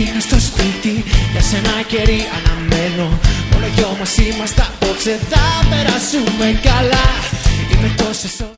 πήγα στο σπίτι, για σένα καιρή αναμένω. Μόνο δυο μας είμαστε απόψε, θα περάσουμε καλά. Είμαι τόσες